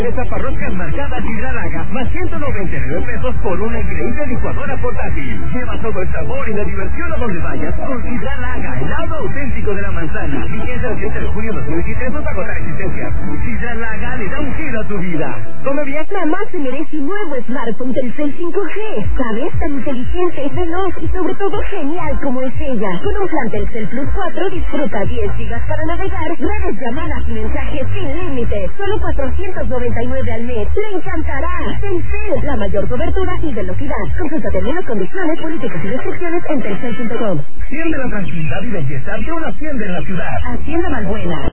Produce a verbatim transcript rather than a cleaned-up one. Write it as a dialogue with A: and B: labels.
A: De zaparroscas marcadas Hidralaga, más ciento noventa y nueve pesos por una increíble licuadora portátil. Lleva todo el sabor y la diversión a donde vayas con Hidralaga, el helado auténtico de la manzana. Vigencia del siete de junio de dos mil veintitrés hasta agotar existencias. Hidralaga le da un giro a tu vida.
B: Como Viagra más se merece un nuevo smartphone Telcel cinco G. ¿Sabes? Tan inteligente, veloz y sobre todo genial como es ella. Con un plan Telcel Plus cuatro disfruta diez gigas para navegar, redes, llamadas y mensajes sin límite. Solo cuatrocientos noventa y nueve al mes. ¡Le encantará! Telcel, la mayor cobertura y velocidad. Consulta términos, condiciones, políticas y restricciones en telcel punto com.
A: Siente la tranquilidad y belleza de una hacienda en la ciudad.
B: Hacienda Malbuena.